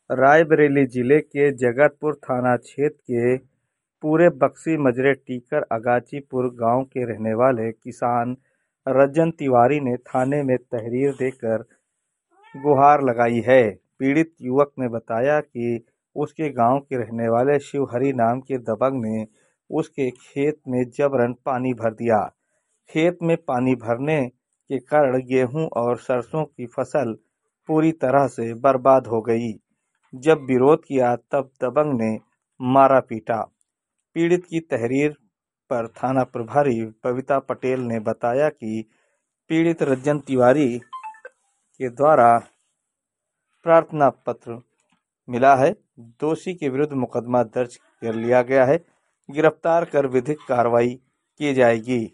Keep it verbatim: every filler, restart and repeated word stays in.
रायबरेली जिले के जगतपुर थाना क्षेत्र के पूरे बक्सी मजरे टीकर अगाचीपुर गांव के रहने वाले किसान रंजन तिवारी ने थाने में तहरीर देकर गुहार लगाई है। पीड़ित युवक ने बताया कि उसके गांव के रहने वाले शिवहरी नाम के दबंग ने उसके खेत में जबरन पानी भर दिया। खेत में पानी भरने के कारण गेहूं और सरसों की फसल पूरी तरह से बर्बाद हो गई। जब विरोध किया तब दबंग ने मारा पीटा। पीड़ित की तहरीर पर थाना प्रभारी बबीता पटेल ने बताया कि पीड़ित रंजन तिवारी के द्वारा प्रार्थना पत्र मिला है। दोषी के विरुद्ध मुकदमा दर्ज कर लिया गया है। गिरफ्तार कर विधिक कार्रवाई की जाएगी।